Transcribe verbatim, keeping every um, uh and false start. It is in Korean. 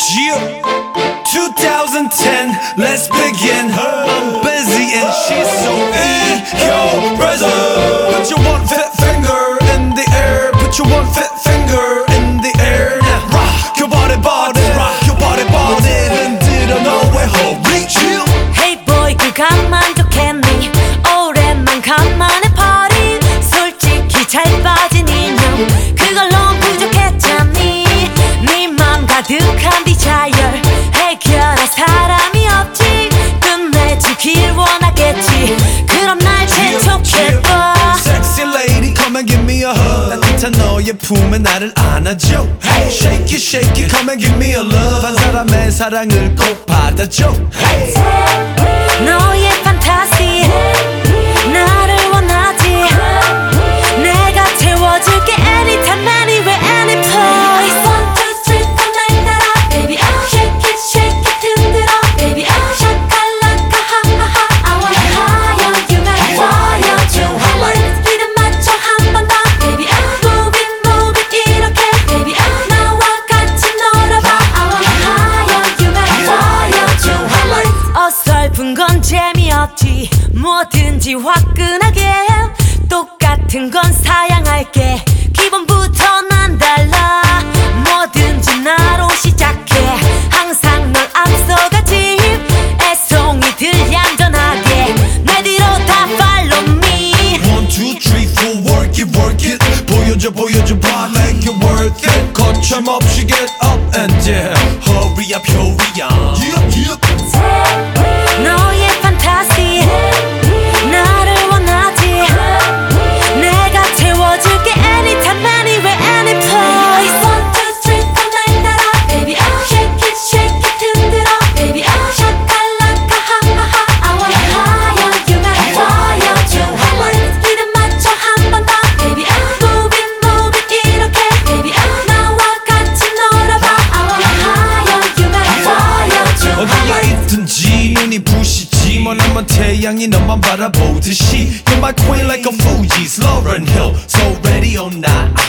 Yeah. twenty ten, let's begin. I'm busy and she's so eager. Put your one fat finger in the air. Put your one fat finger in the air. Now rock your body, body, rock your body, body. 흔들어 너의 허리. Chill. Hey boy, 그간만 좋겠니? 오랜만 간만에 party. 솔직히 잘 빠진 인형 그걸로 부족했잖니. 네 맘 가득한 desire 해결할 사람이 없지. 끝내주길 원하겠지. 그럼 날 재촉해봐. Sexy lady, come and give me a hug. 따뜻한 너의 품에 나를 안아줘. Hey, shake it, shake it, come and give me a love. 한 사람의 사랑을 꼭 받아줘. Hey. 너의 판타지 나를 원하지. 내가 채워줄게 anytime, anywhere, any place. One, two, three, four, 날 따라 baby. Oh, shake it, shake it, 흔들어 baby. Oh, 샤칼라카 하하하. I wanna higher, you got fire too high. 리듬 맞춰 한 번 더 baby. Oh, move it, move it 이렇게 baby. Oh, 나와 같이 놀아봐. I wanna higher, you got fire too high. 어설픈 건 재미없지. 뭐든지 화끈하게. 똑같은 건 사양할게. 기본부터 난 달라. 뭐든지 나로 시작해. 항상 널 앞서가지. 애송이들 얌전하게 내 뒤로 다 follow me. One, two, three, four, work it, work it. 보여줘, 보여줘, 봐, make it worth it. 거침없이 get up and down. Hurry up, hurry up. Yeah, yeah. 너의 판타지 나를 원하지. 내가 채워줄게 anytime, anywhere, any place. One, two, three, four, 날 따라 baby. Oh, shake it, shake it, 흔들어 baby. Oh, 샤칼라카 하하하. I wanna higher, you got fire too high. 리듬 맞춰 한 번 더 baby. Oh, move it, move it 이렇게 baby. Oh, 나와 같이 놀아봐. I wanna higher, you got fire too 어디에 high. 있든지 눈이 부시지. 머나먼 태양이 너만 바라보듯이. You're my queen like a Fuji's Lauryn Hill. So ready or not,